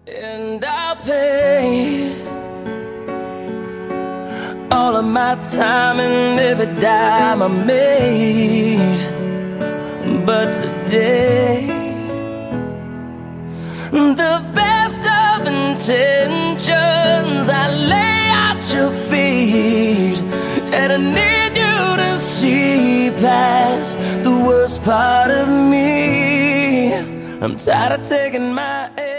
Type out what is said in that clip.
And I'll pay all of my time and every dime I made. But today, the best of intentions I lay at your feet, and I need you to see past the worst part of me. I'm tired of taking my